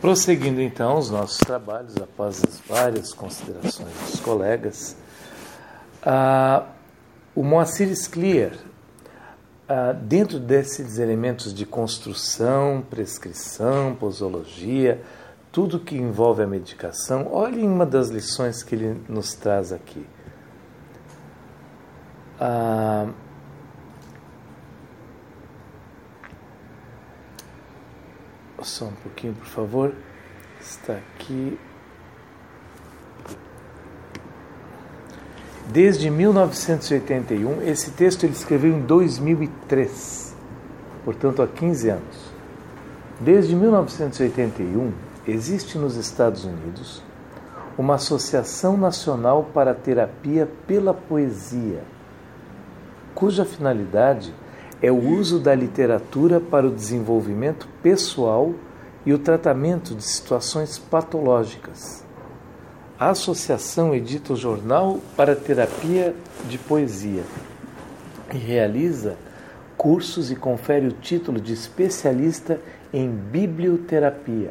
Prosseguindo então os nossos trabalhos, após as várias considerações dos colegas, o Moacir Scliar, dentro desses elementos de construção, prescrição, posologia, tudo que envolve a medicação, olhem uma das lições que ele nos traz aqui. Só um pouquinho, por favor. Está aqui. Desde 1981, esse texto ele escreveu em 2003, portanto há 15 anos. Desde 1981, existe nos Estados Unidos uma Associação Nacional para a Terapia pela Poesia, cuja finalidade é o uso da literatura para o desenvolvimento pessoal e o tratamento de situações patológicas. A associação edita o Jornal para a Terapia de Poesia e realiza cursos e confere o título de especialista em biblioterapia.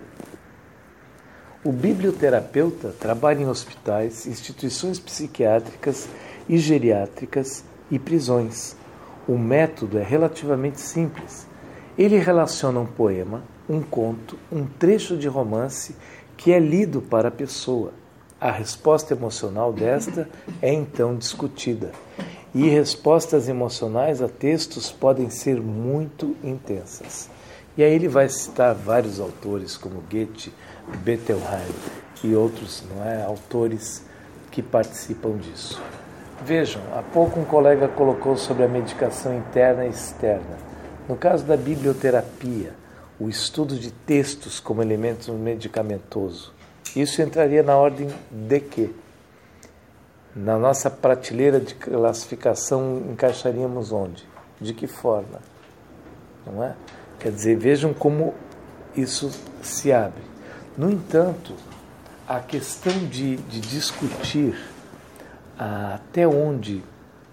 O biblioterapeuta trabalha em hospitais, instituições psiquiátricas e geriátricas e prisões. O método é relativamente simples. Ele relaciona um poema, um conto, um trecho de romance que é lido para a pessoa. A resposta emocional desta é então discutida. E respostas emocionais a textos podem ser muito intensas. E aí ele vai citar vários autores como Goethe, Bettelheim e outros, autores que participam disso. Vejam, há pouco um colega colocou sobre a medicação interna e externa. No caso da biblioterapia, o estudo de textos como elemento medicamentoso, isso entraria na ordem de quê? Na nossa prateleira de classificação encaixaríamos onde? De que forma? Não é? Quer dizer, vejam como isso se abre. No entanto, a questão de discutir até onde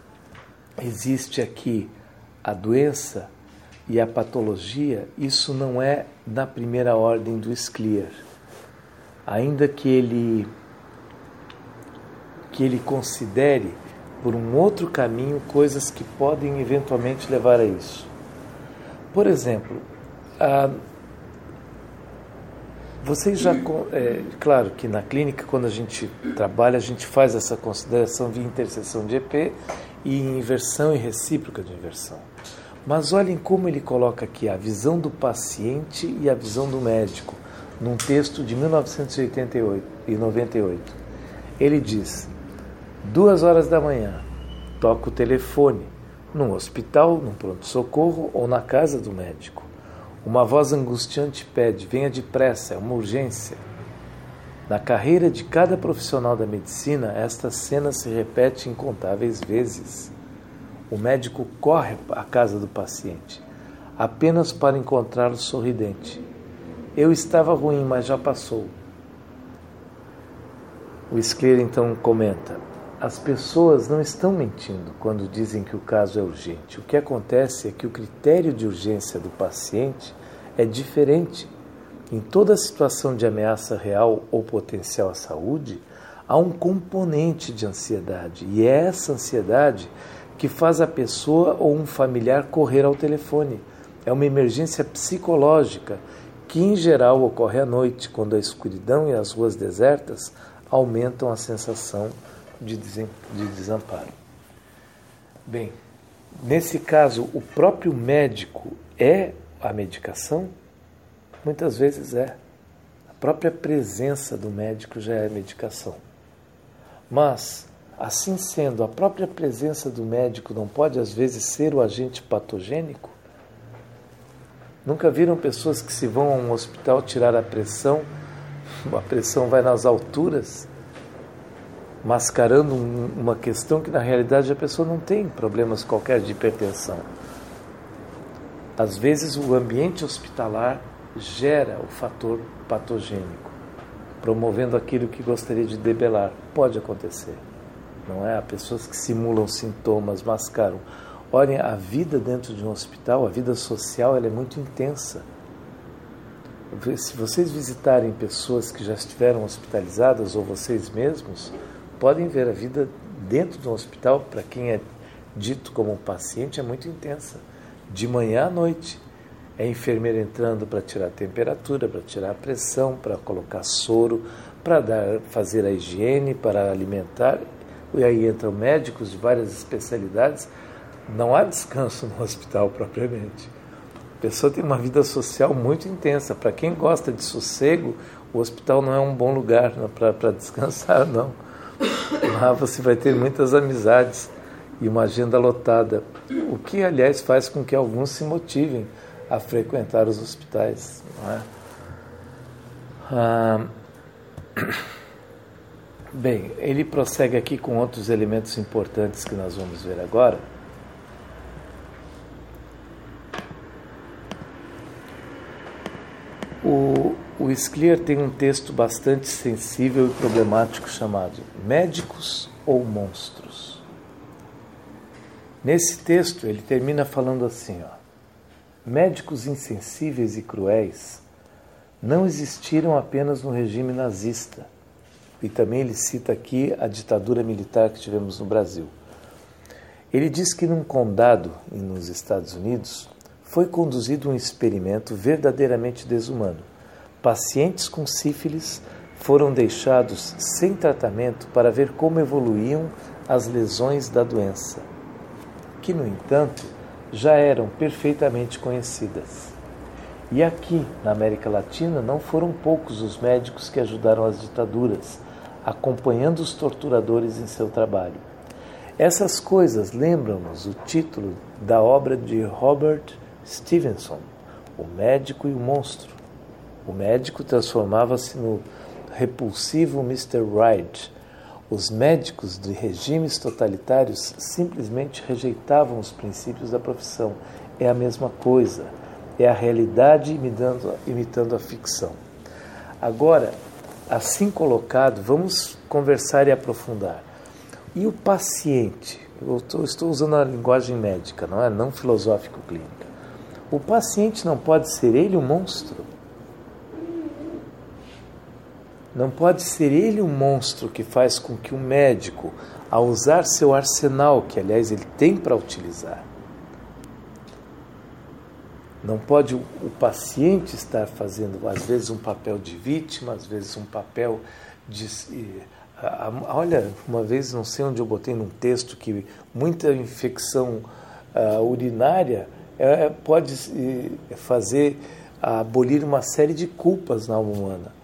existe aqui a doença e a patologia, isso não é na primeira ordem do Scliar. Ainda que ele considere por um outro caminho coisas que podem eventualmente levar a isso. Por exemplo, vocês já... claro que na clínica, quando a gente trabalha, a gente faz essa consideração via interseção de EP e inversão e recíproca de inversão. Mas olhem como ele coloca aqui a visão do paciente e a visão do médico, num texto de 1988 e 98. Ele diz: 2h da manhã, toca o telefone, num hospital, num pronto-socorro ou na casa do médico. Uma voz angustiante pede: venha depressa, é uma urgência. Na carreira de cada profissional da medicina, esta cena se repete incontáveis vezes. O médico corre à casa do paciente, apenas para encontrá-lo sorridente. Eu estava ruim, mas já passou. O Scliar então comenta: as pessoas não estão mentindo quando dizem que o caso é urgente. O que acontece é que o critério de urgência do paciente é diferente. Em toda situação de ameaça real ou potencial à saúde, há um componente de ansiedade, e é essa ansiedade que faz a pessoa ou um familiar correr ao telefone. É uma emergência psicológica que, em geral, ocorre à noite, quando a escuridão e as ruas desertas aumentam a sensação de desamparo. Bem, nesse caso, o próprio médico é a medicação? Muitas vezes é. A própria presença do médico já é medicação. Mas, assim sendo, a própria presença do médico não pode, às vezes, ser o agente patogênico? Nunca viram pessoas que se vão a um hospital tirar a pressão vai nas alturas, mascarando uma questão que na realidade a pessoa não tem problemas qualquer de hipertensão. Às vezes o ambiente hospitalar gera o fator patogênico, promovendo aquilo que gostaria de debelar. Pode acontecer, não é? Há pessoas que simulam sintomas, mascaram. Olhem, a vida dentro de um hospital, a vida social, ela é muito intensa. Se vocês visitarem pessoas que já estiveram hospitalizadas ou vocês mesmos, podem ver a vida dentro de um hospital, para quem é dito como um paciente, é muito intensa. De manhã à noite, é a enfermeira entrando para tirar a temperatura, para tirar a pressão, para colocar soro, para fazer a higiene, para alimentar. E aí entram médicos de várias especialidades. Não há descanso no hospital propriamente. A pessoa tem uma vida social muito intensa. Para quem gosta de sossego, o hospital não é um bom lugar para descansar, não. Lá você vai ter muitas amizades e uma agenda lotada, o que, aliás, faz com que alguns se motivem a frequentar os hospitais. Não é? Bem, ele prossegue aqui com outros elementos importantes que nós vamos ver agora. O Scliar tem um texto bastante sensível e problemático chamado Médicos ou Monstros. Nesse texto ele termina falando assim, médicos insensíveis e cruéis não existiram apenas no regime nazista, e também ele cita aqui a ditadura militar que tivemos no Brasil. Ele diz que num condado nos Estados Unidos foi conduzido um experimento verdadeiramente desumano. Pacientes com sífilis foram deixados sem tratamento para ver como evoluíam as lesões da doença, que, no entanto, já eram perfeitamente conhecidas. E aqui, na América Latina, não foram poucos os médicos que ajudaram as ditaduras, acompanhando os torturadores em seu trabalho. Essas coisas lembram-nos o título da obra de Robert Stevenson, O Médico e o Monstro. O médico transformava-se no repulsivo Mr. Right. Os médicos de regimes totalitários simplesmente rejeitavam os princípios da profissão. É a mesma coisa. É a realidade imitando a ficção. Agora, assim colocado, vamos conversar e aprofundar. E o paciente? Eu estou usando a linguagem médica, não filosófico-clínica. O paciente não pode ser ele um monstro? Não pode ser ele um monstro que faz com que o médico, ao usar seu arsenal, que aliás ele tem para utilizar, não pode o paciente estar fazendo, às vezes, um papel de vítima, às vezes um papel de... Olha, uma vez, não sei onde eu botei num texto, que muita infecção urinária pode abolir uma série de culpas na alma humana.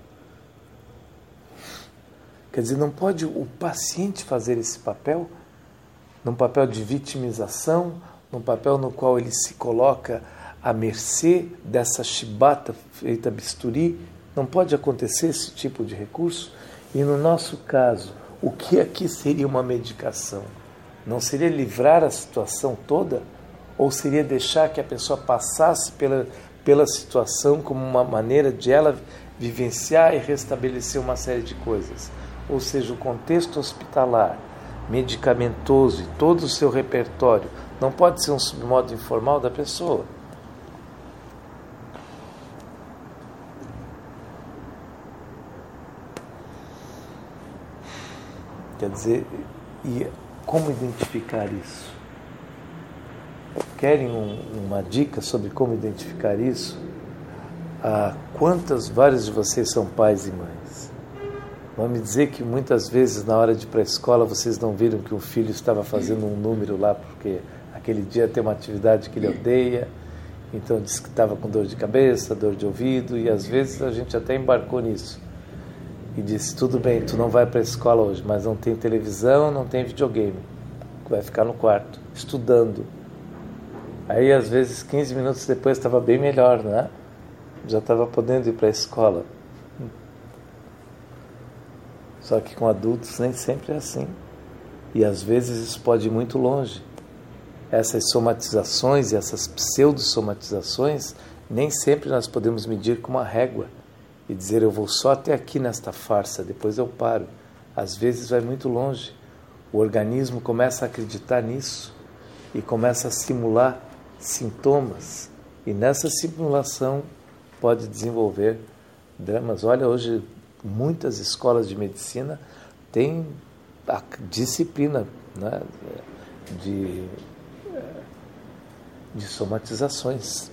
Quer dizer, não pode o paciente fazer esse papel, num papel de vitimização, num papel no qual ele se coloca à mercê dessa chibata feita bisturi. Não pode acontecer esse tipo de recurso. E no nosso caso, o que aqui seria uma medicação? Não seria livrar a situação toda? Ou seria deixar que a pessoa passasse pela situação como uma maneira de ela vivenciar e restabelecer uma série de coisas? Ou seja, o contexto hospitalar, medicamentoso e todo o seu repertório não pode ser um submodo informal da pessoa. Quer dizer, e como identificar isso? Querem uma dica sobre como identificar isso? Vários de vocês são pais e mães? Vão me dizer que muitas vezes na hora de ir para a escola vocês não viram que o filho estava fazendo um número lá porque aquele dia tem uma atividade que ele odeia, então disse que estava com dor de cabeça, dor de ouvido, e às vezes a gente até embarcou nisso. E disse, tudo bem, tu não vai para a escola hoje, mas não tem televisão, não tem videogame. Vai ficar no quarto, estudando. Aí, às vezes, 15 minutos depois, estava bem melhor, né? Já estava podendo ir para a escola. Só que com adultos nem sempre é assim. E, às vezes, isso pode ir muito longe. Essas somatizações e essas pseudo-somatizações, nem sempre nós podemos medir com uma régua e dizer, eu vou só até aqui nesta farsa, depois eu paro. Às vezes vai muito longe. O organismo começa a acreditar nisso e começa a simular sintomas. E nessa simulação pode desenvolver dramas. Olha, hoje muitas escolas de medicina têm a disciplina, né, de somatizações.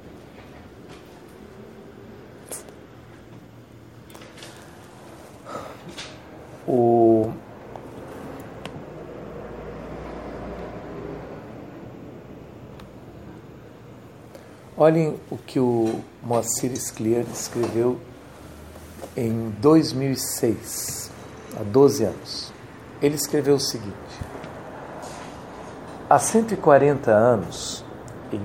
Olhem o que o Moacir Scliar escreveu em 2006, há 12 anos. Ele escreveu o seguinte: há 140 anos, em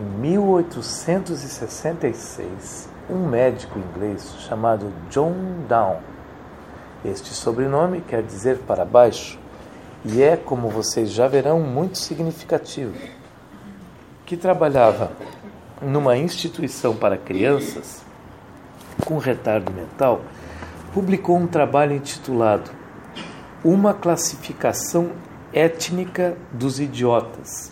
1866, um médico inglês chamado John Down, este sobrenome quer dizer para baixo, e é, como vocês já verão, muito significativo, que trabalhava numa instituição para crianças com retardo mental, publicou um trabalho intitulado Uma Classificação Étnica dos Idiotas.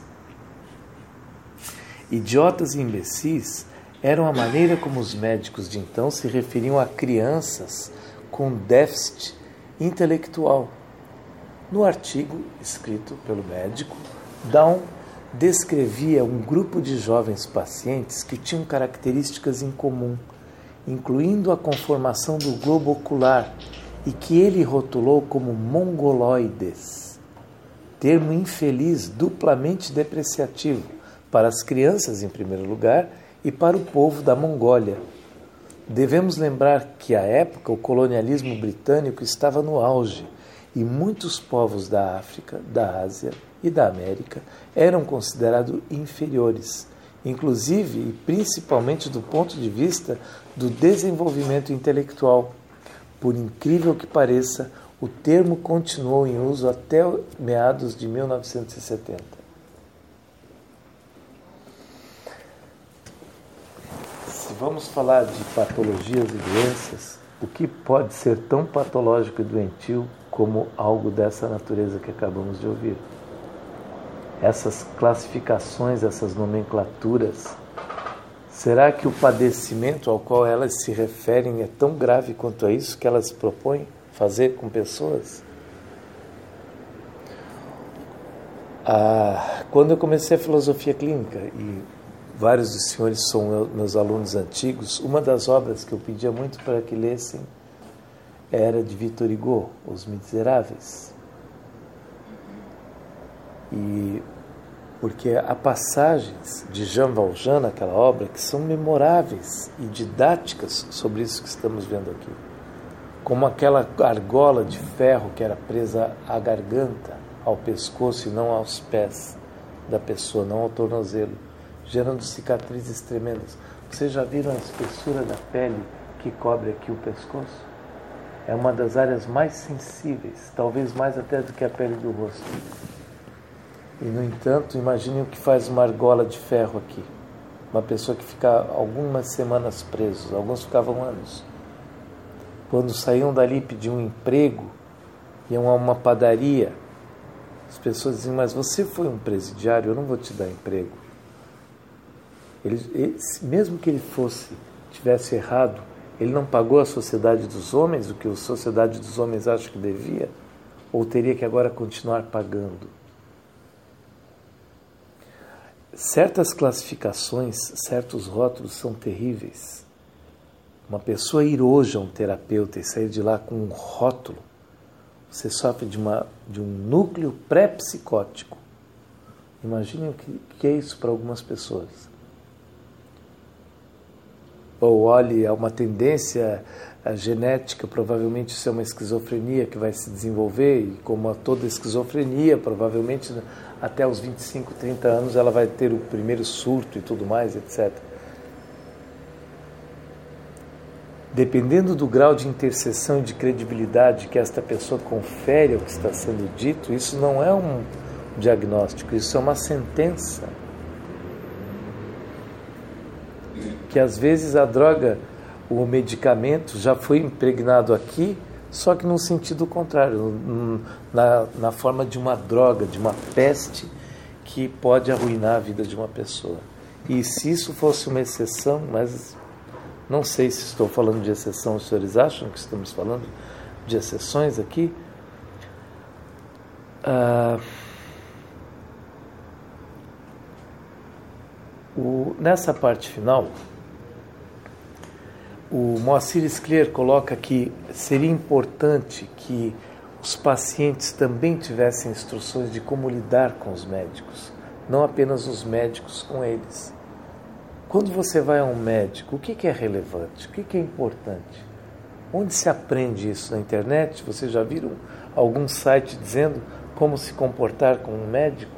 Idiotas e imbecis eram a maneira como os médicos de então se referiam a crianças com déficit intelectual. No artigo escrito pelo médico, Down descrevia um grupo de jovens pacientes que tinham características em comum, incluindo a conformação do globo ocular, e que ele rotulou como mongoloides, termo infeliz duplamente depreciativo para as crianças em primeiro lugar e para o povo da Mongólia. Devemos lembrar que à época o colonialismo britânico estava no auge e muitos povos da África, da Ásia e da América eram considerados inferiores, inclusive e principalmente do ponto de vista do desenvolvimento intelectual. Por incrível que pareça, o termo continuou em uso até meados de 1970. Se vamos falar de patologias e doenças, o que pode ser tão patológico e doentio como algo dessa natureza que acabamos de ouvir? Essas classificações, essas nomenclaturas, será que o padecimento ao qual elas se referem é tão grave quanto a isso que elas propõem fazer com pessoas? Quando eu comecei a filosofia clínica, e vários dos senhores são meus alunos antigos, uma das obras que eu pedia muito para que lessem era de Victor Hugo, Os Miseráveis. E porque há passagens de Jean Valjean naquela obra que são memoráveis e didáticas sobre isso que estamos vendo aqui. Como aquela argola de ferro que era presa à garganta, ao pescoço e não aos pés da pessoa, não ao tornozelo, gerando cicatrizes tremendas. Vocês já viram a espessura da pele que cobre aqui o pescoço? É uma das áreas mais sensíveis, talvez mais até do que a pele do rosto. E, no entanto, imaginem o que faz uma argola de ferro aqui. Uma pessoa que fica algumas semanas preso, alguns ficavam anos. Quando saíam dali e pediam um emprego, iam a uma padaria, as pessoas diziam: mas você foi um presidiário, eu não vou te dar emprego. Mesmo que ele tivesse errado, ele não pagou à sociedade dos homens o que a sociedade dos homens acha que devia? Ou teria que agora continuar pagando? Certas classificações, certos rótulos são terríveis. Uma pessoa ir hoje a um terapeuta e sair de lá com um rótulo, você sofre de um núcleo pré-psicótico. Imaginem o que é isso para algumas pessoas. Ou olhe, há uma tendência genética, provavelmente isso é uma esquizofrenia que vai se desenvolver, e como a toda esquizofrenia, provavelmente até os 25, 30 anos ela vai ter o primeiro surto e tudo mais, etc. Dependendo do grau de interseção e de credibilidade que esta pessoa confere ao que está sendo dito, isso não é um diagnóstico, isso é uma sentença. Que às vezes a droga, o medicamento já foi impregnado aqui, só que no sentido contrário, na forma de uma droga, de uma peste que pode arruinar a vida de uma pessoa. E se isso fosse uma exceção, mas Não sei se estou falando de exceção, os senhores acham que estamos falando de exceções aqui? Nessa parte final, o Moacir Scliar coloca que seria importante que os pacientes também tivessem instruções de como lidar com os médicos, não apenas os médicos com eles. Quando você vai a um médico, o que é relevante? O que é importante? Onde se aprende isso? Na internet? Vocês já viram algum site dizendo como se comportar com um médico?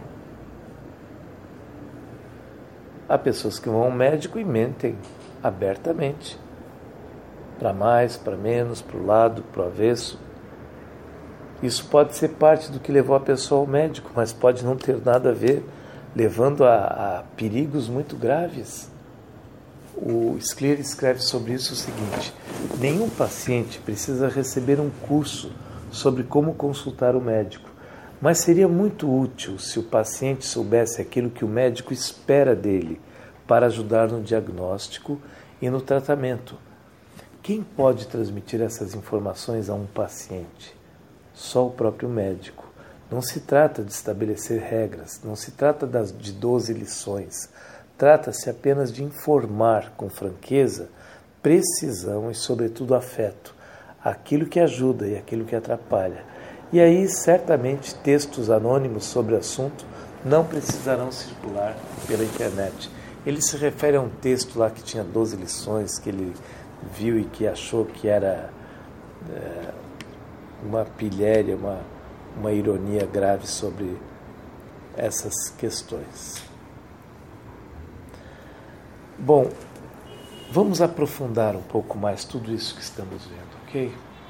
Há pessoas que vão ao médico e mentem abertamente. Para mais, para menos, para o lado, para o avesso. Isso pode ser parte do que levou a pessoa ao médico, mas pode não ter nada a ver, levando a perigos muito graves. O Scliar escreve sobre isso o seguinte: nenhum paciente precisa receber um curso sobre como consultar o médico, mas seria muito útil se o paciente soubesse aquilo que o médico espera dele para ajudar no diagnóstico e no tratamento. Quem pode transmitir essas informações a um paciente? Só o próprio médico. Não se trata de estabelecer regras, não se trata de 12 lições. Trata-se apenas de informar com franqueza, precisão e, sobretudo, afeto, aquilo que ajuda e aquilo que atrapalha. E aí, certamente, textos anônimos sobre o assunto não precisarão circular pela internet. Ele se refere a um texto lá que tinha 12 lições, que ele viu e que achou que era uma pilhéria, uma ironia grave sobre essas questões. Bom, vamos aprofundar um pouco mais tudo isso que estamos vendo, ok?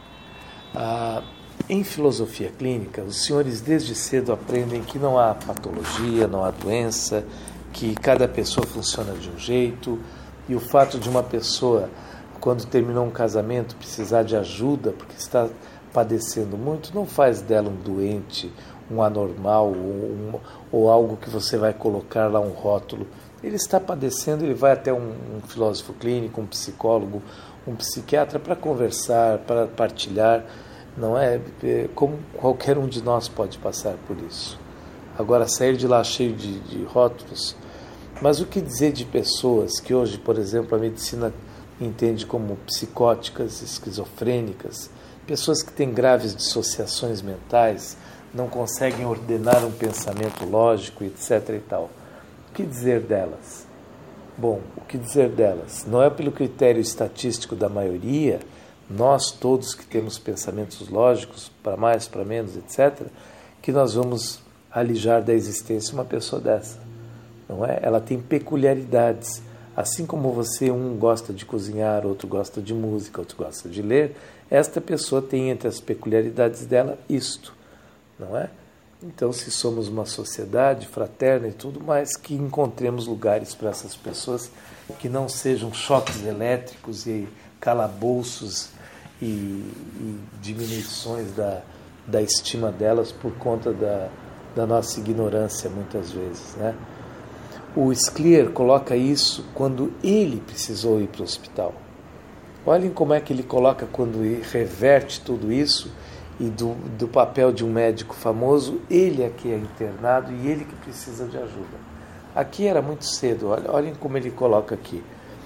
Em filosofia clínica, os senhores desde cedo aprendem que não há patologia, não há doença, que cada pessoa funciona de um jeito, e o fato de uma pessoa, quando terminou um casamento, precisar de ajuda porque está padecendo muito, não faz dela um doente, um anormal ou algo que você vai colocar lá um rótulo. Ele está padecendo, ele vai até um filósofo clínico, um psicólogo, um psiquiatra para conversar, para partilhar. Não é como qualquer um de nós pode passar por isso. Agora, sair de lá cheio de rótulos. Mas o que dizer de pessoas que hoje, por exemplo, a medicina entende como psicóticas, esquizofrênicas, pessoas que têm graves dissociações mentais, não conseguem ordenar um pensamento lógico, etc. e tal. O que dizer delas? Bom, o que dizer delas? Não é pelo critério estatístico da maioria, nós todos que temos pensamentos lógicos, para mais, para menos, etc., que nós vamos alijar da existência uma pessoa dessa. Não é? Ela tem peculiaridades. Assim como você, um gosta de cozinhar, outro gosta de música, outro gosta de ler, esta pessoa tem entre as peculiaridades dela isto, não é? Então, se somos uma sociedade fraterna e tudo mais, que encontremos lugares para essas pessoas que não sejam choques elétricos e calabouços e diminuições da estima delas por conta da nossa ignorância, muitas vezes, né? O Scliar coloca isso quando ele precisou ir para o hospital. Olhem como é que ele coloca quando reverte tudo isso e do papel de um médico famoso, ele é que é internado e ele que precisa de ajuda. Aqui era muito cedo, olhem como ele coloca aqui.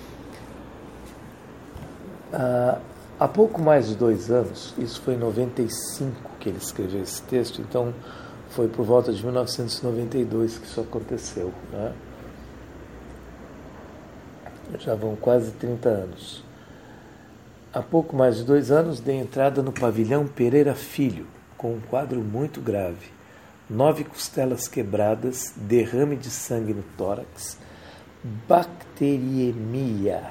Há pouco mais de 2 anos, isso foi em 95 que ele escreveu esse texto, então foi por volta de 1992 que isso aconteceu, né? Já vão quase 30 anos. Há pouco mais de 2 anos, dei entrada no pavilhão Pereira Filho, com um quadro muito grave. 9 costelas quebradas, derrame de sangue no tórax, bacteriemia.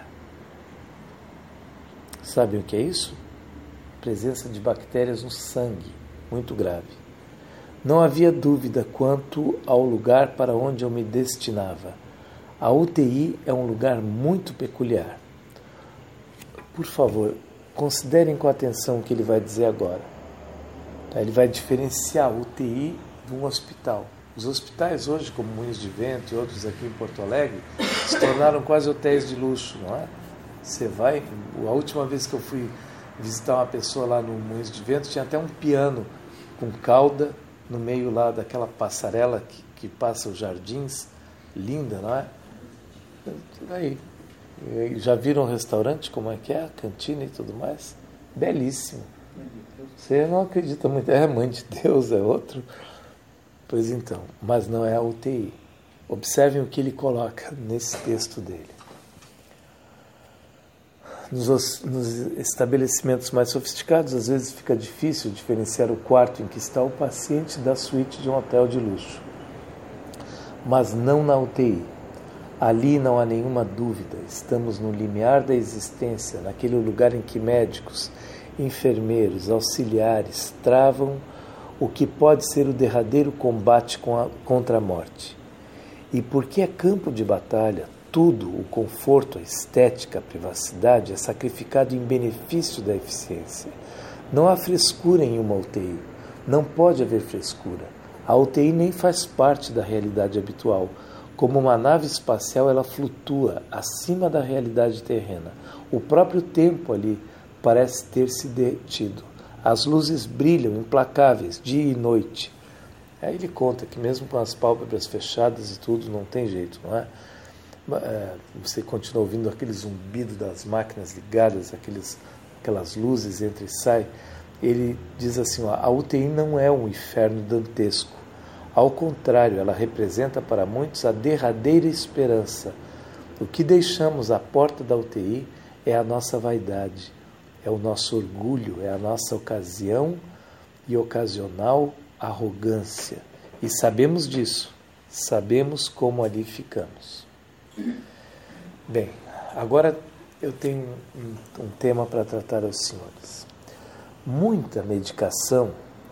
Sabem o que é isso? Presença de bactérias no sangue, muito grave. Não havia dúvida quanto ao lugar para onde eu me destinava. A UTI é um lugar muito peculiar. Por favor, considerem com atenção o que ele vai dizer agora. Ele vai diferenciar a UTI de um hospital. Os hospitais hoje, como Moinhos de Vento e outros aqui em Porto Alegre, se tornaram quase hotéis de luxo, não é? Você vai... A última vez que eu fui visitar uma pessoa lá no Moinhos de Vento, tinha até um piano com cauda no meio lá daquela passarela que passa os jardins. Linda, não é? Aí, já viram o restaurante, como é que é? A cantina e tudo mais? Belíssimo. Você não acredita muito. É Mãe de Deus, é outro. Pois então, mas não é a UTI. Observem o que ele coloca nesse texto dele. Nos estabelecimentos mais sofisticados, às vezes fica difícil diferenciar o quarto em que está o paciente da suíte de um hotel de luxo. Mas não na UTI. Ali não há nenhuma dúvida. Estamos no limiar da existência, naquele lugar em que médicos, enfermeiros, auxiliares travam o que pode ser o derradeiro combate contra a morte. E porque é campo de batalha, tudo, o conforto, a estética, a privacidade, é sacrificado em benefício da eficiência. Não há frescura em uma UTI. Não pode haver frescura. A UTI nem faz parte da realidade habitual. Como uma nave espacial, ela flutua acima da realidade terrena. O próprio tempo ali parece ter se detido. As luzes brilham implacáveis, dia e noite. Aí ele conta que mesmo com as pálpebras fechadas e tudo, não tem jeito, não é? Você continua ouvindo aquele zumbido das máquinas ligadas, aquelas luzes entra e sai. Ele diz assim, a UTI não é um inferno dantesco. Ao contrário, ela representa para muitos a derradeira esperança. O que deixamos à porta da UTI é a nossa vaidade, é o nosso orgulho, é a nossa ocasião e ocasional arrogância. E sabemos disso, sabemos como ali ficamos. Bem, agora eu tenho um tema para tratar aos senhores. Muita medicação,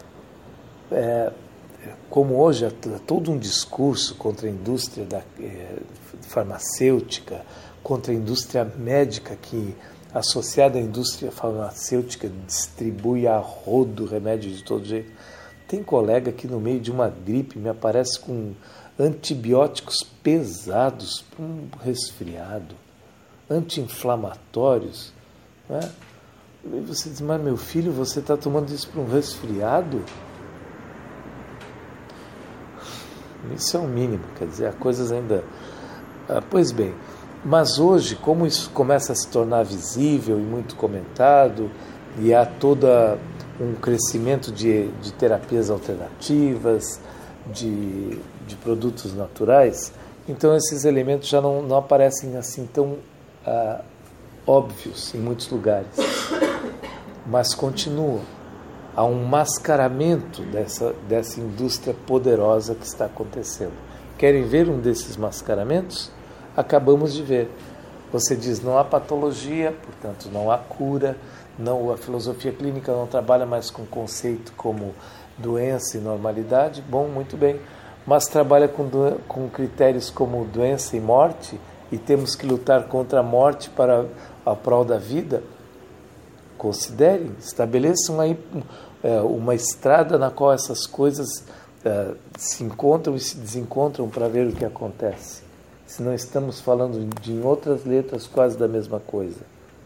como hoje há todo um discurso contra a indústria farmacêutica, contra a indústria médica que, associada à indústria farmacêutica, distribui a rodo remédio de todo jeito. Tem colega que no meio de uma gripe me aparece com antibióticos pesados para um resfriado, anti-inflamatórios, né? E você diz, mas meu filho, você está tomando isso para um resfriado? Isso é o mínimo, quer dizer, há coisas ainda... Pois bem, mas hoje, como isso começa a se tornar visível e muito comentado, e há todo um crescimento de terapias alternativas, de produtos naturais, então esses elementos já não aparecem assim tão óbvios em muitos lugares, mas continuam. Há um mascaramento dessa indústria poderosa que está acontecendo. Querem ver um desses mascaramentos? Acabamos de ver. Você diz, não há patologia, portanto não há cura, a filosofia clínica não trabalha mais com conceito como doença e normalidade. Bom, muito bem, mas trabalha com critérios como doença e morte, e temos que lutar contra a morte para a prol da vida. Considerem, estabeleçam aí uma estrada na qual essas coisas se encontram e se desencontram para ver o que acontece. Se não estamos falando em outras letras quase da mesma coisa.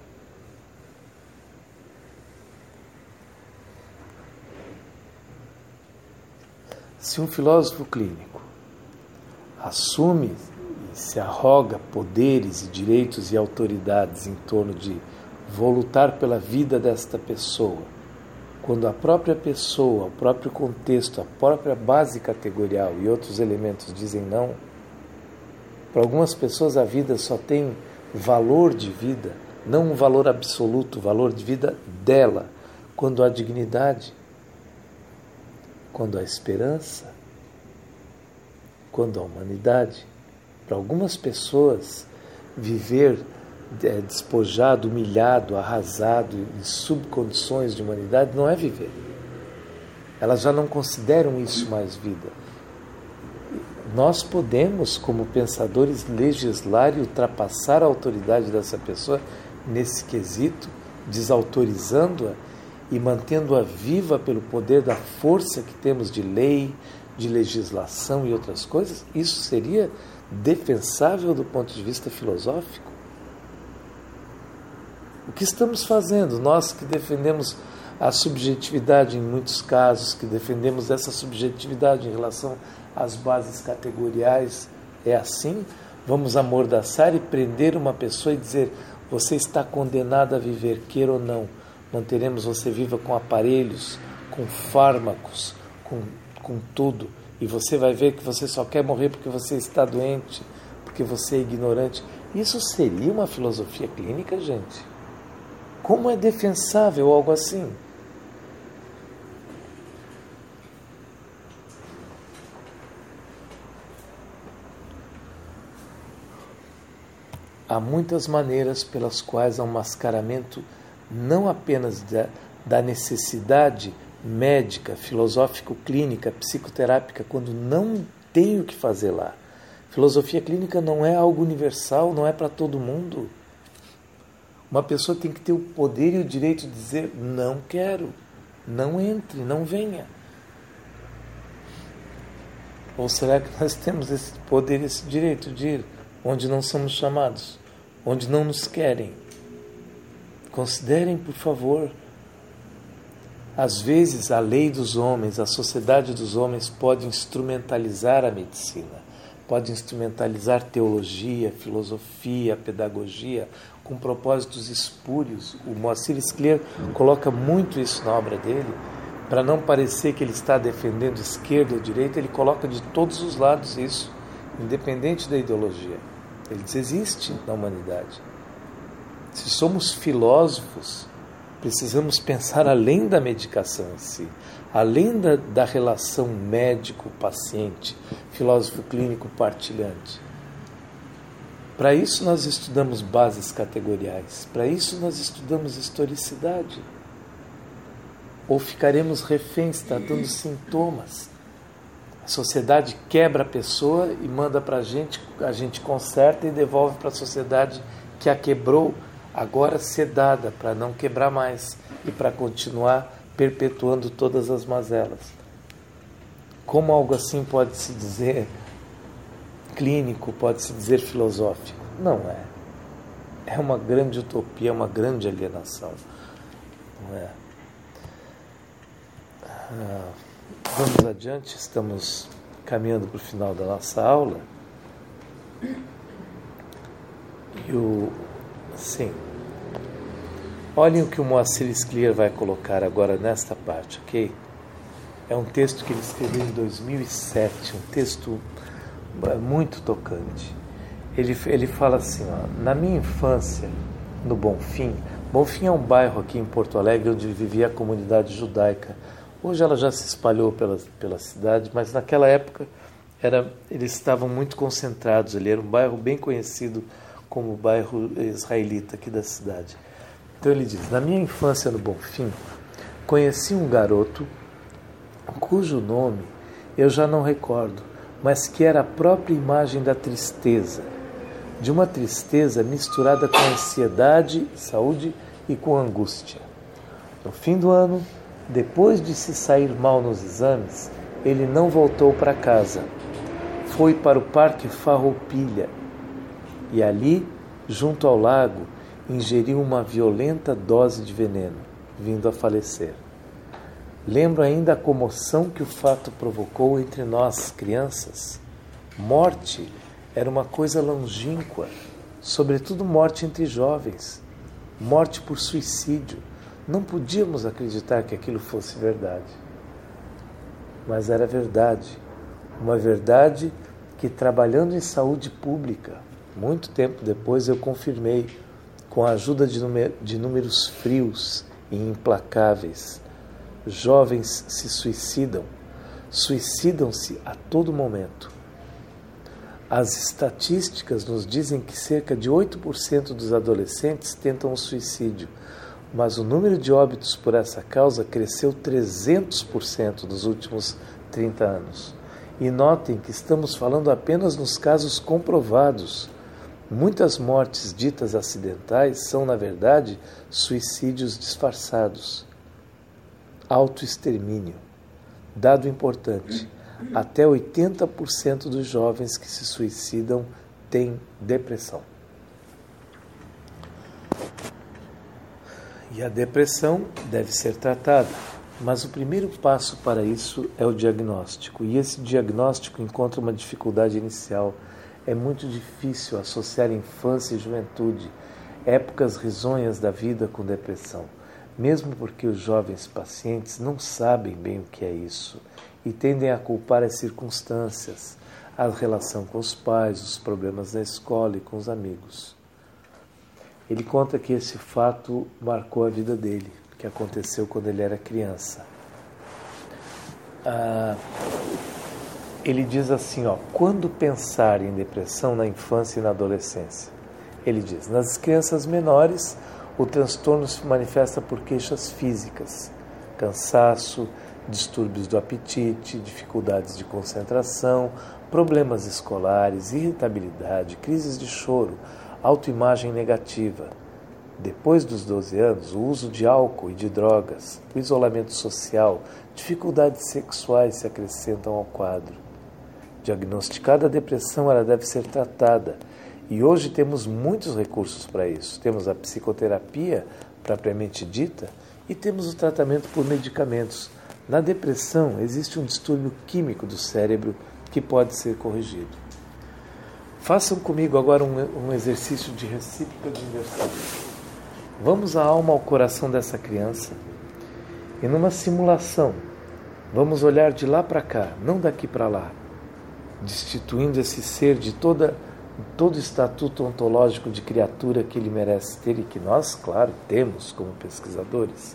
Se um filósofo clínico assume e se arroga poderes e direitos e autoridades em torno de vou lutar pela vida desta pessoa, quando a própria pessoa, o próprio contexto, a própria base categorial e outros elementos dizem não, para algumas pessoas a vida só tem valor de vida, não um valor absoluto, valor de vida dela, quando há dignidade, quando há esperança, quando há humanidade. Para algumas pessoas, viver despojado, humilhado, arrasado, em subcondições de humanidade, não é viver. Elas já não consideram isso mais vida. Nós podemos, como pensadores, legislar e ultrapassar a autoridade dessa pessoa nesse quesito, desautorizando-a e mantendo-a viva pelo poder da força que temos de lei, de legislação e outras coisas. Isso seria defensável do ponto de vista filosófico? O que estamos fazendo? Nós que defendemos a subjetividade em muitos casos, que defendemos essa subjetividade em relação às bases categoriais, é assim? Vamos amordaçar e prender uma pessoa e dizer: você está condenado a viver, queira ou não. Manteremos você viva com aparelhos, com fármacos, com tudo. E você vai ver que você só quer morrer porque você está doente, porque você é ignorante. Isso seria uma filosofia clínica, gente? Como é defensável algo assim? Há muitas maneiras pelas quais há um mascaramento não apenas da necessidade médica, filosófico-clínica, psicoterápica, quando não tem o que fazer lá. Filosofia clínica não é algo universal, não é para todo mundo. Uma pessoa tem que ter o poder e o direito de dizer: não quero, não entre, não venha. Ou será que nós temos esse poder, esse direito de ir onde não somos chamados, onde não nos querem? Considerem, por favor. Às vezes a lei dos homens, a sociedade dos homens pode instrumentalizar a medicina, pode instrumentalizar teologia, filosofia, pedagogia, com propósitos espúrios. O Moacir Scliar coloca muito isso na obra dele, para não parecer que ele está defendendo esquerda ou direita, ele coloca de todos os lados isso, independente da ideologia. Ele diz: existe na humanidade. Se somos filósofos, precisamos pensar além da medicação em si, além da relação médico-paciente, filósofo clínico partilhante. Para isso nós estudamos bases categoriais, para isso nós estudamos historicidade. Ou ficaremos reféns tratando sintomas. A sociedade quebra a pessoa e manda para a gente conserta e devolve para a sociedade que a quebrou, agora sedada, para não quebrar mais e para continuar perpetuando todas as mazelas. Como algo assim pode se dizer clínico, pode se dizer filosófico? Não é. É uma grande utopia, uma grande alienação. Não é? Vamos adiante, estamos caminhando para o final da nossa aula. Sim. Olhem o que o Moacir Scliar vai colocar agora nesta parte, ok? É um texto que ele escreveu em 2007, um texto muito tocante. Ele fala assim, ó: na minha infância, no Bonfim é um bairro aqui em Porto Alegre onde vivia a comunidade judaica. Hoje ela já se espalhou pela cidade, mas naquela época eles estavam muito concentrados. Ele era um bairro bem conhecido como o bairro israelita aqui da cidade. Então ele diz: na minha infância no Bonfim, conheci um garoto cujo nome eu já não recordo, mas que era a própria imagem da tristeza, de uma tristeza misturada com ansiedade, saúde e com angústia. No fim do ano, depois de se sair mal nos exames, ele não voltou para casa. Foi para o Parque Farroupilha e ali, junto ao lago, ingeriu uma violenta dose de veneno, vindo a falecer. Lembro ainda a comoção que o fato provocou entre nós, crianças. Morte era uma coisa longínqua, sobretudo morte entre jovens, morte por suicídio. Não podíamos acreditar que aquilo fosse verdade. Mas era verdade. Uma verdade que, trabalhando em saúde pública, muito tempo depois eu confirmei, com a ajuda de números frios e implacáveis. Jovens se suicidam-se a todo momento. As estatísticas nos dizem que cerca de 8% dos adolescentes tentam o suicídio, mas o número de óbitos por essa causa cresceu 300% nos últimos 30 anos. E notem que estamos falando apenas nos casos comprovados. Muitas mortes ditas acidentais são, na verdade, suicídios disfarçados. Autoextermínio. Dado importante: até 80% dos jovens que se suicidam têm depressão. E a depressão deve ser tratada, mas o primeiro passo para isso é o diagnóstico. E esse diagnóstico encontra uma dificuldade inicial. É muito difícil associar infância e juventude, épocas risonhas da vida, com depressão, mesmo porque os jovens pacientes não sabem bem o que é isso e tendem a culpar as circunstâncias, a relação com os pais, os problemas na escola e com os amigos. Ele conta que esse fato marcou a vida dele, que aconteceu quando ele era criança. Ele diz assim, quando pensar em depressão na infância e na adolescência? Ele diz, nas crianças menores, o transtorno se manifesta por queixas físicas, cansaço, distúrbios do apetite, dificuldades de concentração, problemas escolares, irritabilidade, crises de choro, autoimagem negativa. Depois dos 12 anos, o uso de álcool e de drogas, o isolamento social, dificuldades sexuais se acrescentam ao quadro. Diagnosticada a depressão, ela deve ser tratada. E hoje temos muitos recursos para isso. Temos a psicoterapia, propriamente dita, e temos o tratamento por medicamentos. Na depressão, existe um distúrbio químico do cérebro que pode ser corrigido. Façam comigo agora um exercício de recíproca de inversão. Vamos à alma, ao coração dessa criança e numa simulação, vamos olhar de lá para cá, não daqui para lá, destituindo esse ser de todo o estatuto ontológico de criatura que ele merece ter e que nós, claro, temos como pesquisadores.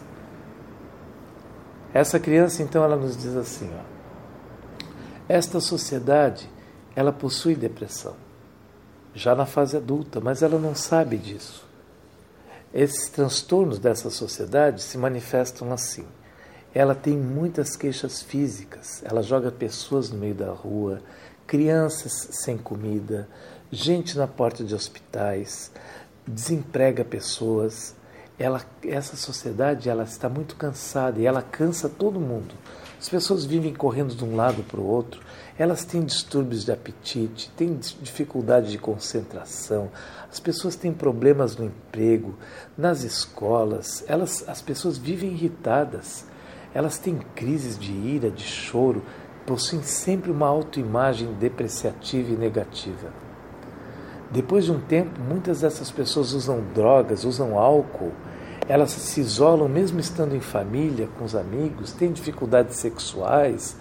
Essa criança, então, ela nos diz assim, esta sociedade, ela possui depressão, já na fase adulta, mas ela não sabe disso. Esses transtornos dessa sociedade se manifestam assim. Ela tem muitas queixas físicas, ela joga pessoas no meio da rua, crianças sem comida, gente na porta de hospitais, desemprega pessoas. Essa sociedade, ela está muito cansada e ela cansa todo mundo. As pessoas vivem correndo de um lado para o outro, elas têm distúrbios de apetite, têm dificuldade de concentração, as pessoas têm problemas no emprego, nas escolas, as pessoas vivem irritadas, elas têm crises de ira, de choro, possuem sempre uma autoimagem depreciativa e negativa. Depois de um tempo, muitas dessas pessoas usam drogas, usam álcool, elas se isolam mesmo estando em família, com os amigos, têm dificuldades sexuais,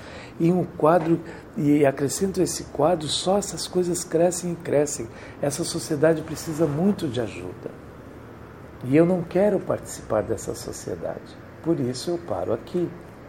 e acrescentam esse quadro, só essas coisas crescem e crescem. Essa sociedade precisa muito de ajuda. E eu não quero participar dessa sociedade, por isso eu paro aqui.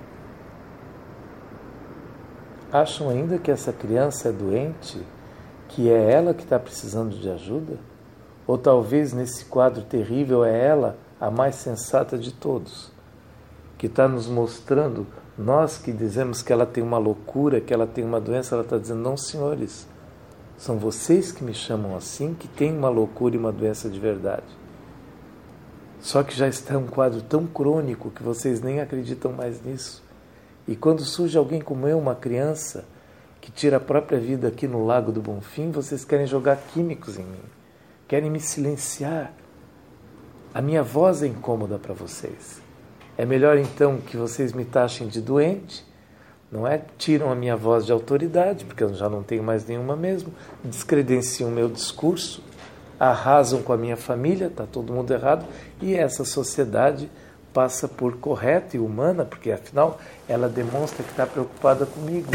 Acham ainda que essa criança é doente, que é ela que está precisando de ajuda? Ou talvez nesse quadro terrível é ela a mais sensata de todos, que está nos mostrando, nós que dizemos que ela tem uma loucura, que ela tem uma doença, ela está dizendo, não senhores, são vocês que me chamam assim, que tem uma loucura e uma doença de verdade. Só que já está um quadro tão crônico que vocês nem acreditam mais nisso. E quando surge alguém como eu, uma criança, que tira a própria vida aqui no Lago do Bonfim, vocês querem jogar químicos em mim, querem me silenciar. A minha voz é incômoda para vocês. É melhor então que vocês me taxem de doente, não é? Tiram a minha voz de autoridade, porque eu já não tenho mais nenhuma mesmo, descredenciam o meu discurso, arrasam com a minha família, está todo mundo errado, e essa sociedade passa por correta e humana, porque afinal ela demonstra que está preocupada comigo.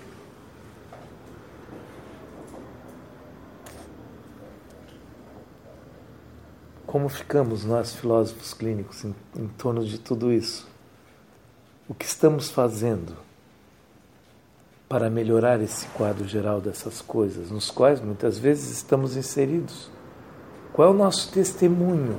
Como ficamos nós, filósofos clínicos, em torno de tudo isso? O que estamos fazendo para melhorar esse quadro geral dessas coisas, nos quais muitas vezes estamos inseridos? Qual é o nosso testemunho?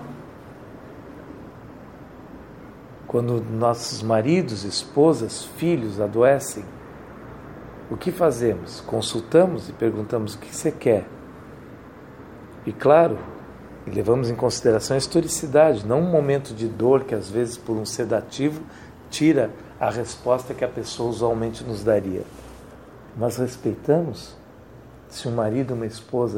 Quando nossos maridos, esposas, filhos adoecem, o que fazemos? Consultamos e perguntamos o que você quer. E claro, levamos em consideração a historicidade, não um momento de dor que às vezes por um sedativo tira a resposta que a pessoa usualmente nos daria. Mas respeitamos se um marido ou uma esposa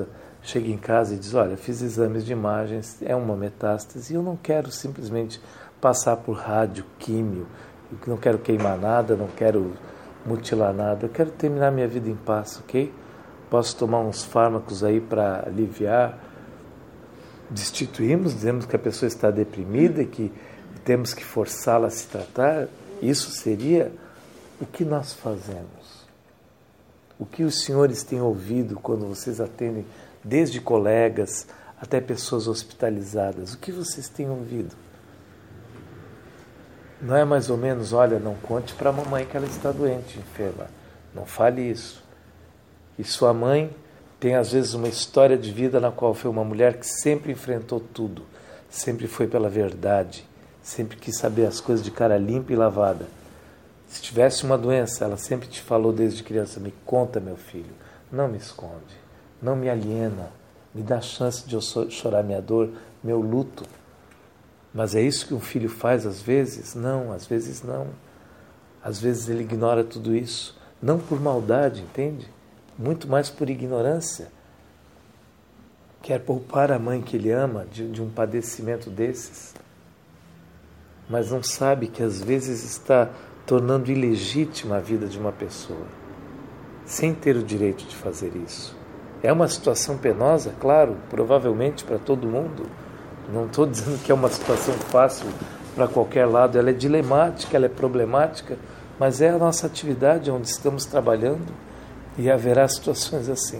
chega em casa e diz, olha, fiz exames de imagens, é uma metástase, e eu não quero simplesmente passar por rádio, químio, eu não quero queimar nada, não quero mutilar nada, eu quero terminar minha vida em paz, ok? Posso tomar uns fármacos aí para aliviar. Destituímos, dizemos que a pessoa está deprimida e que temos que forçá-la a se tratar. Isso seria o que nós fazemos. O que os senhores têm ouvido quando vocês atendem, desde colegas até pessoas hospitalizadas? O que vocês têm ouvido? Não é mais ou menos, olha, não conte para a mamãe que ela está doente, enferma. Não fale isso. E sua mãe tem às vezes uma história de vida na qual foi uma mulher que sempre enfrentou tudo, sempre foi pela verdade, sempre quis saber as coisas de cara limpa e lavada. Se tivesse uma doença, ela sempre te falou desde criança, me conta, meu filho, não me esconde, não me aliena, me dá chance de eu chorar minha dor, meu luto. Mas é isso que um filho faz às vezes? Não, às vezes não. Às vezes ele ignora tudo isso, não por maldade, entende? Muito mais por ignorância. Quer poupar a mãe que ele ama de um padecimento desses, mas não sabe que às vezes está tornando ilegítima a vida de uma pessoa, sem ter o direito de fazer isso. É uma situação penosa, claro, provavelmente para todo mundo. Não estou dizendo que é uma situação fácil para qualquer lado, ela é dilemática, ela é problemática, mas é a nossa atividade onde estamos trabalhando e haverá situações assim.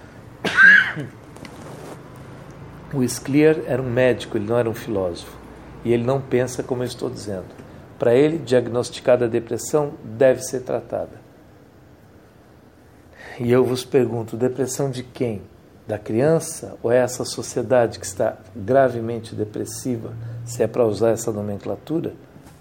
O Scliar era um médico, ele não era um filósofo, e ele não pensa como eu estou dizendo. Para ele, diagnosticada a depressão deve ser tratada. E eu vos pergunto, depressão de quem? Da criança? Ou é essa sociedade que está gravemente depressiva, se é para usar essa nomenclatura?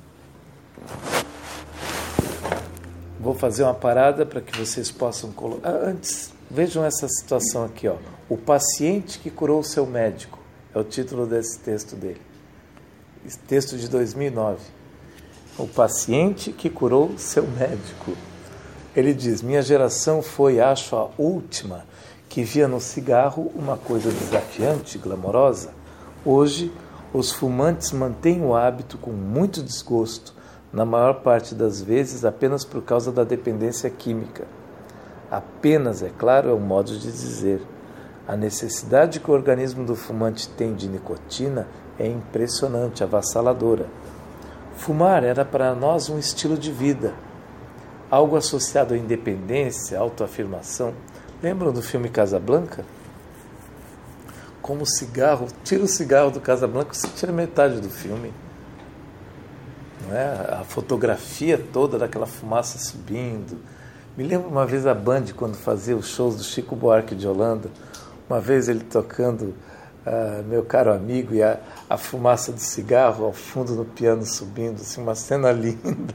Vou fazer uma parada para que vocês possam colocar. Antes, vejam essa situação aqui, ó. O paciente que curou o seu médico. É o título desse texto dele. Esse texto de 2009. O paciente que curou o seu médico. Ele diz, minha geração foi, acho, a última que via no cigarro uma coisa desafiante, glamourosa. Hoje, os fumantes mantêm o hábito com muito desgosto, na maior parte das vezes apenas por causa da dependência química. Apenas, é claro, é um modo de dizer. A necessidade que o organismo do fumante tem de nicotina é impressionante, avassaladora. Fumar era para nós um estilo de vida, algo associado à independência, à autoafirmação. Lembram do filme Casablanca? Como o cigarro, tira o cigarro do Casablanca, você tira metade do filme. Não é? A fotografia toda daquela fumaça subindo. Me lembro uma vez a Band, quando fazia os shows do Chico Buarque de Holanda, uma vez ele tocando Meu Caro Amigo, e a fumaça do cigarro ao fundo no piano subindo, assim, uma cena linda.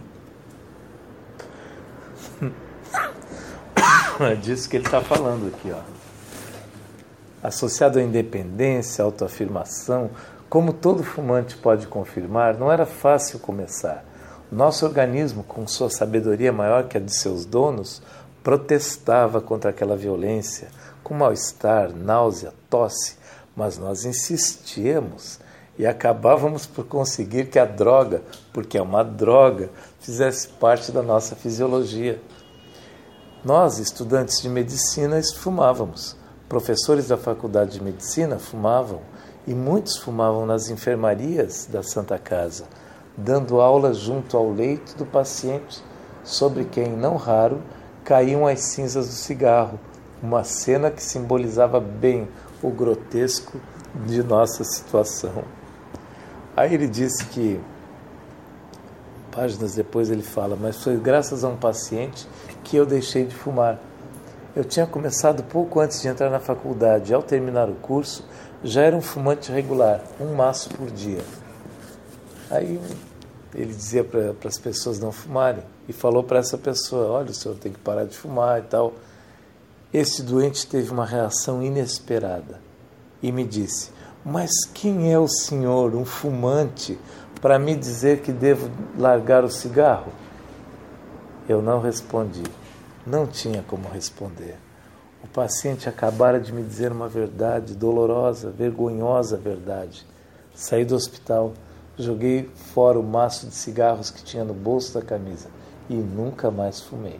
É disso que ele está falando aqui, ó. Associado à independência, à autoafirmação, como todo fumante pode confirmar, não era fácil começar. O nosso organismo, com sua sabedoria maior que a de seus donos, protestava contra aquela violência, com mal-estar, náusea, tosse, mas nós insistíamos e acabávamos por conseguir que a droga, porque é uma droga, fizesse parte da nossa fisiologia. Nós, estudantes de medicina, fumávamos. Professores da faculdade de medicina fumavam, e muitos fumavam nas enfermarias da Santa Casa, dando aula junto ao leito do paciente, sobre quem, não raro, caíam as cinzas do cigarro, uma cena que simbolizava bem o grotesco de nossa situação. Aí ele disse que, páginas depois ele fala, mas foi graças a um paciente que eu deixei de fumar. Eu tinha começado pouco antes de entrar na faculdade. Ao terminar o curso, já era um fumante regular, um maço por dia. Aí ele dizia para as pessoas não fumarem e falou para essa pessoa, olha, o senhor tem que parar de fumar e tal. Esse doente teve uma reação inesperada e me disse, mas quem é o senhor, um fumante, para me dizer que devo largar o cigarro? Eu não respondi. Não tinha como responder. O O paciente acabara de me dizer uma verdade dolorosa, vergonhosa verdade. Saí do hospital, joguei fora o maço de cigarros que tinha no bolso da camisa e nunca mais fumei.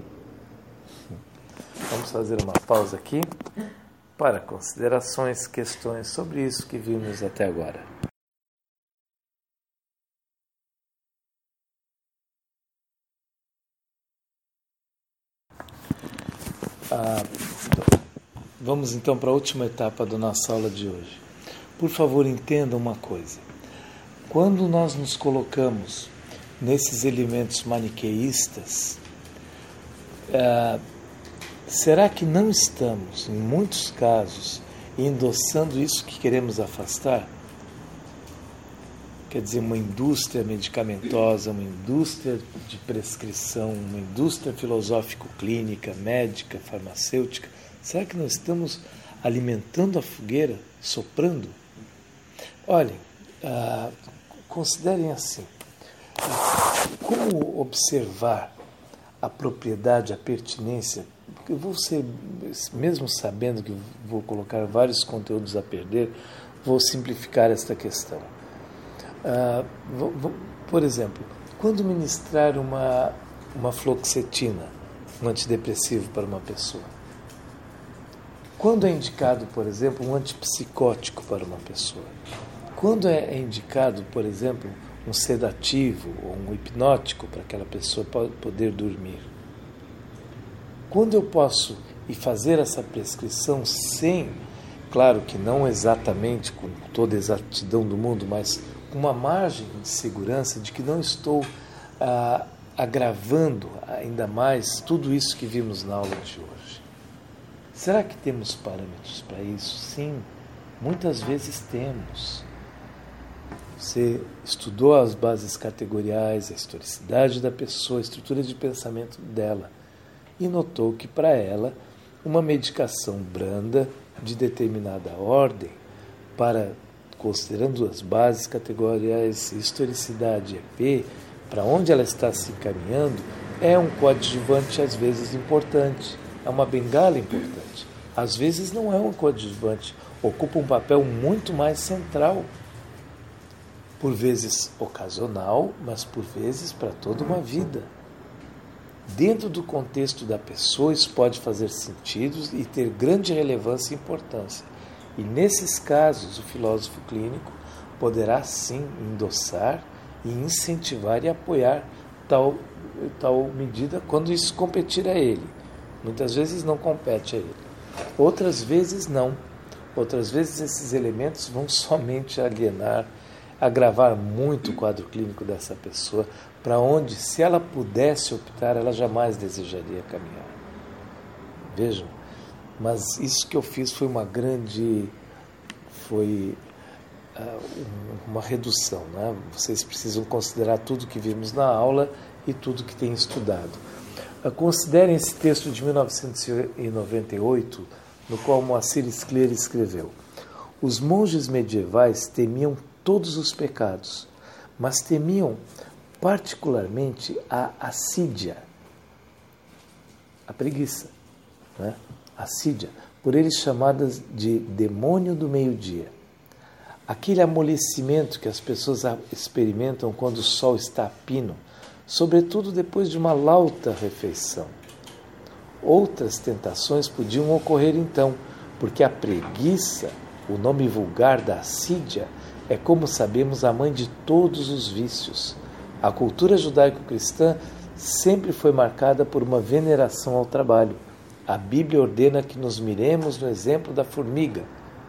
Vamos fazer uma pausa aqui para considerações, questões sobre isso que vimos até agora. Vamos então para a última etapa da nossa aula de hoje. Por favor, entenda uma coisa. Quando nós nos colocamos nesses elementos maniqueístas, será que não estamos, em muitos casos, endossando isso que queremos afastar? Quer dizer, uma indústria medicamentosa, uma indústria de prescrição, uma indústria filosófico-clínica, médica, farmacêutica. Será que não estamos alimentando a fogueira, soprando? Olhem, considerem assim, como observar a propriedade, a pertinência, porque eu vou ser, mesmo sabendo que vou colocar vários conteúdos a perder, vou simplificar esta questão. Por exemplo, quando ministrar uma fluoxetina, um antidepressivo para uma pessoa, quando é indicado, por exemplo, um antipsicótico para uma pessoa, quando é indicado, por exemplo, um sedativo ou um hipnótico para aquela pessoa poder dormir, quando eu posso ir fazer essa prescrição sem, claro que não exatamente com toda a exatidão do mundo, mas com uma margem de segurança de que não estou agravando ainda mais tudo isso que vimos na aula de hoje. Será que temos parâmetros para isso? Sim, muitas vezes temos. Você estudou as bases categoriais, a historicidade da pessoa, a estrutura de pensamento dela e notou que para ela uma medicação branda de determinada ordem, considerando as bases categoriais, historicidade EP, para onde ela está se encaminhando, é um coadjuvante às vezes importante, é uma bengala importante. Às vezes não é um coadjuvante, ocupa um papel muito mais central, por vezes ocasional, mas por vezes para toda uma vida. Dentro do contexto da pessoa, isso pode fazer sentido e ter grande relevância e importância. E nesses casos, o filósofo clínico poderá sim endossar e incentivar e apoiar tal medida quando isso competir a ele. Muitas vezes não compete a ele. Outras vezes não. Outras vezes esses elementos vão somente agravar muito o quadro clínico dessa pessoa, para onde, se ela pudesse optar, ela jamais desejaria caminhar. Vejam, mas isso que eu fiz foi uma redução, né? Vocês precisam considerar tudo que vimos na aula e tudo que têm estudado. Considerem esse texto de 1998, no qual Moacir Scler escreveu: os monges medievais temiam todos os pecados, mas temiam particularmente a assídia, a preguiça, né? Assídia, por eles chamadas de demônio do meio-dia. Aquele amolecimento que as pessoas experimentam quando o sol está a pino, sobretudo depois de uma lauta refeição. Outras tentações podiam ocorrer então, porque a preguiça, o nome vulgar da assídia, é, como sabemos, a mãe de todos os vícios. A cultura judaico-cristã sempre foi marcada por uma veneração ao trabalho. A Bíblia ordena que nos miremos no exemplo da formiga.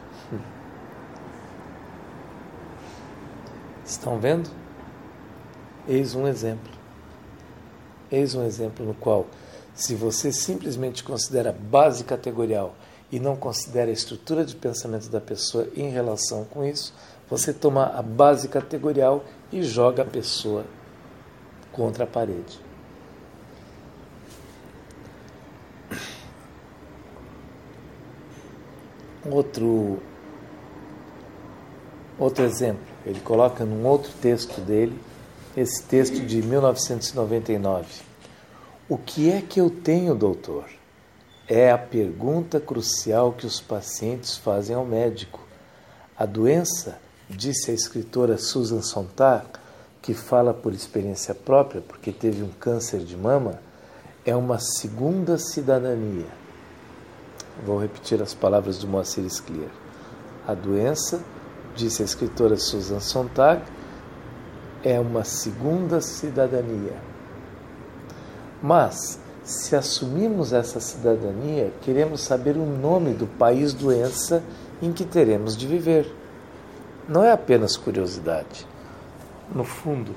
Estão vendo? Eis um exemplo. Eis um exemplo no qual, se você simplesmente considera base categorial e não considera a estrutura de pensamento da pessoa em relação com isso, você toma a base categorial e joga a pessoa contra a parede. Outro exemplo, ele coloca num outro texto dele, esse texto de 1999. O que é que eu tenho, doutor? é a pergunta crucial que os pacientes fazem ao médico. A doença, disse a escritora Susan Sontag, que fala por experiência própria, porque teve um câncer de mama, é uma segunda cidadania. Vou repetir as palavras do Moacir Scliar. A doença, disse a escritora Susan Sontag, é uma segunda cidadania. Mas, se assumimos essa cidadania, queremos saber o nome do país doença em que teremos de viver. Não é apenas curiosidade. No fundo,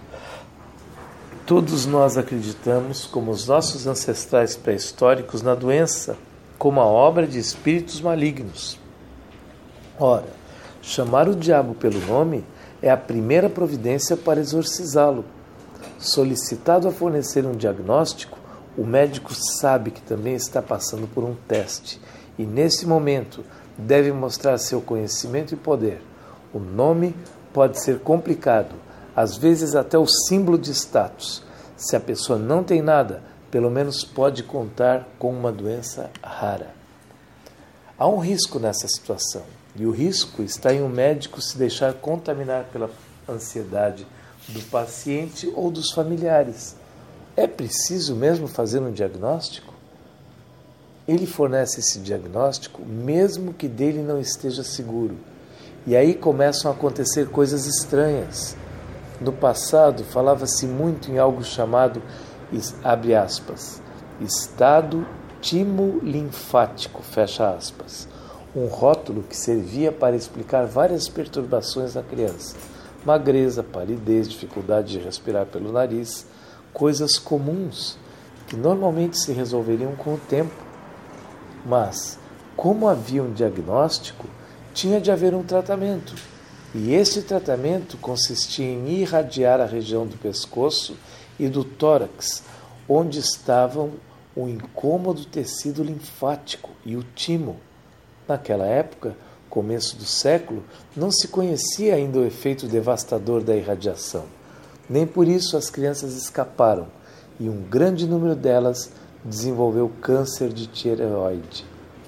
todos nós acreditamos, como os nossos ancestrais pré-históricos, na doença, como a obra de espíritos malignos. Ora, chamar o diabo pelo nome é a primeira providência para exorcizá-lo. Solicitado a fornecer um diagnóstico, o médico sabe que também está passando por um teste e, nesse momento, deve mostrar seu conhecimento e poder. O nome pode ser complicado, às vezes até o símbolo de status. Se a pessoa não tem nada, pelo menos pode contar com uma doença rara. Há um risco nessa situação, e o risco está em um médico se deixar contaminar pela ansiedade do paciente ou dos familiares. É preciso mesmo fazer um diagnóstico? Ele fornece esse diagnóstico mesmo que dele não esteja seguro. E aí começam a acontecer coisas estranhas. No passado, falava-se muito em algo chamado, abre aspas, estado timolinfático, fecha aspas. Um rótulo que servia para explicar várias perturbações na criança. Magreza, palidez, dificuldade de respirar pelo nariz, coisas comuns que normalmente se resolveriam com o tempo. Mas, como havia um diagnóstico, tinha de haver um tratamento. E esse tratamento consistia em irradiar a região do pescoço e do tórax, onde estavam o incômodo tecido linfático e o timo. Naquela época, começo do século, não se conhecia ainda o efeito devastador da irradiação. Nem por isso as crianças escaparam, e um grande número delas desenvolveu câncer de tireoide.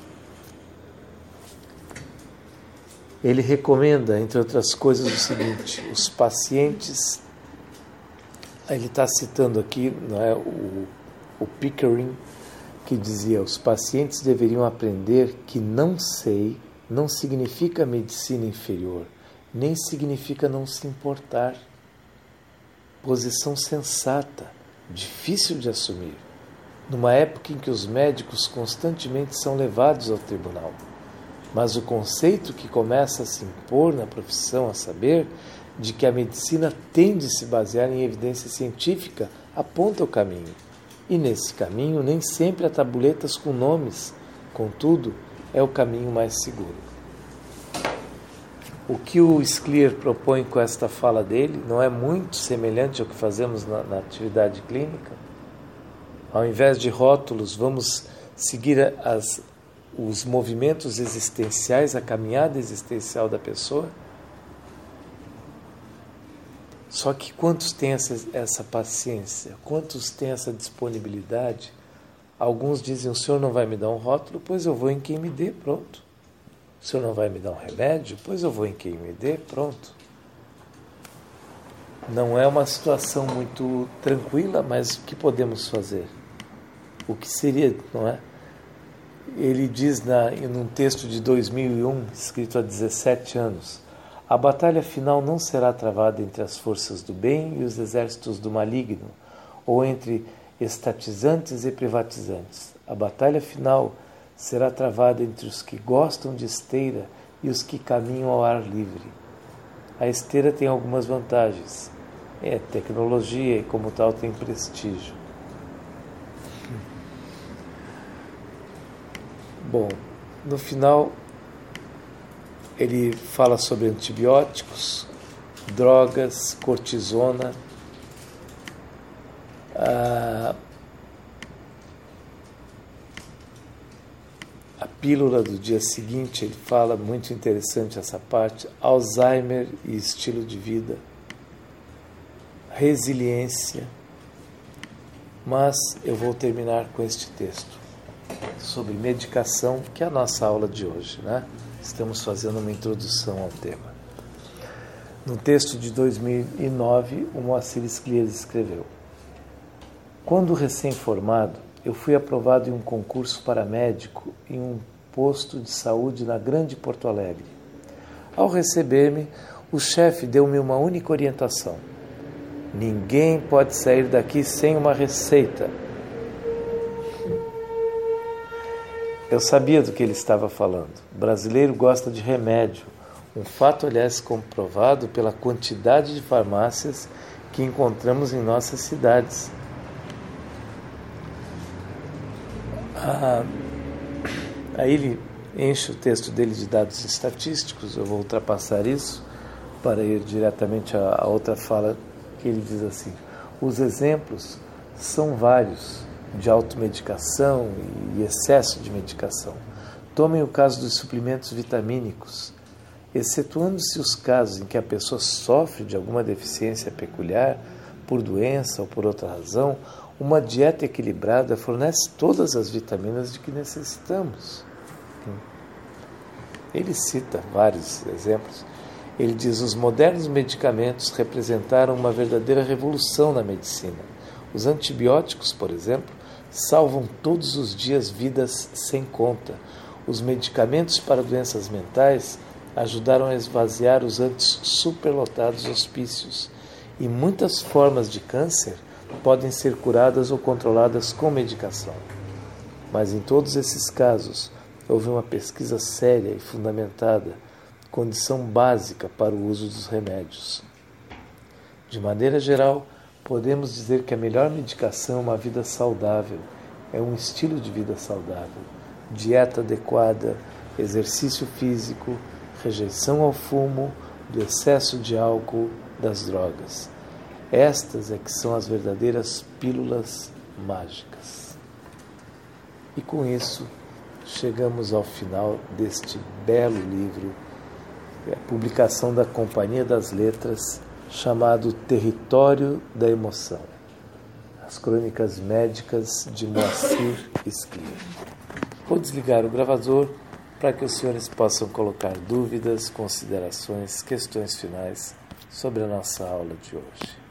Ele recomenda, entre outras coisas, o seguinte: os pacientes, ele está citando aqui, não é, o Pickering, que dizia: os pacientes deveriam aprender que não sei não significa medicina inferior, nem significa não se importar. Posição sensata, difícil de assumir, numa época em que os médicos constantemente são levados ao tribunal. Mas o conceito que começa a se impor na profissão, a saber, de que a medicina tem de se basear em evidência científica, aponta o caminho. E nesse caminho nem sempre há tabuletas com nomes, contudo, é o caminho mais seguro. O que o Scliar propõe com esta fala dele não é muito semelhante ao que fazemos na atividade clínica? Ao invés de rótulos, vamos seguir os movimentos existenciais, a caminhada existencial da pessoa? Só que quantos têm essa paciência? Quantos têm essa disponibilidade? Alguns dizem: o senhor não vai me dar um rótulo? Pois eu vou em quem me dê, pronto. O senhor não vai me dar um remédio? Pois eu vou em quem me dê, pronto. Não é uma situação muito tranquila, mas o que podemos fazer? O que seria, não é? Ele diz num texto de 2001, escrito há 17 anos, a batalha final não será travada entre as forças do bem e os exércitos do maligno, ou entre estatizantes e privatizantes. A batalha final será travada entre os que gostam de esteira e os que caminham ao ar livre. A esteira tem algumas vantagens. É tecnologia e, como tal, tem prestígio. Bom, no final, ele fala sobre antibióticos, drogas, cortisona. A pílula do dia seguinte, ele fala, muito interessante essa parte, Alzheimer e estilo de vida, resiliência. Mas eu vou terminar com este texto. sobre medicação, que é a nossa aula de hoje, né? Estamos fazendo uma introdução ao tema. No texto de 2009, o Moacir Scliar escreveu: quando recém-formado, eu fui aprovado em um concurso para médico em um posto de saúde na Grande Porto Alegre. Ao receber-me, o chefe deu-me uma única orientação: ninguém pode sair daqui sem uma receita. Eu sabia do que ele estava falando. O brasileiro gosta de remédio. Um fato, aliás, comprovado pela quantidade de farmácias que encontramos em nossas cidades. Aí ele enche o texto dele de dados estatísticos. Eu vou ultrapassar isso para ir diretamente à outra fala, que ele diz assim: os exemplos são vários de automedicação e excesso de medicação. Tomem o caso dos suplementos vitamínicos. Excetuando-se os casos em que a pessoa sofre de alguma deficiência peculiar, por doença ou por outra razão, uma dieta equilibrada fornece todas as vitaminas de que necessitamos. Ele cita vários exemplos. Ele diz: os modernos medicamentos representaram uma verdadeira revolução na medicina. Os antibióticos, por exemplo, salvam todos os dias vidas sem conta. Os medicamentos para doenças mentais ajudaram a esvaziar os antes superlotados hospícios. E muitas formas de câncer podem ser curadas ou controladas com medicação. Mas em todos esses casos, houve uma pesquisa séria e fundamentada, condição básica para o uso dos remédios. De maneira geral, podemos dizer que a melhor medicação é uma vida saudável, é um estilo de vida saudável, dieta adequada, exercício físico, rejeição ao fumo, do excesso de álcool, das drogas. Estas é que são as verdadeiras pílulas mágicas. E com isso, chegamos ao final deste belo livro, a publicação da Companhia das Letras, chamado Território da Emoção. As Crônicas Médicas de Moacir Scliar. Vou desligar o gravador para que os senhores possam colocar dúvidas, considerações, questões finais sobre a nossa aula de hoje.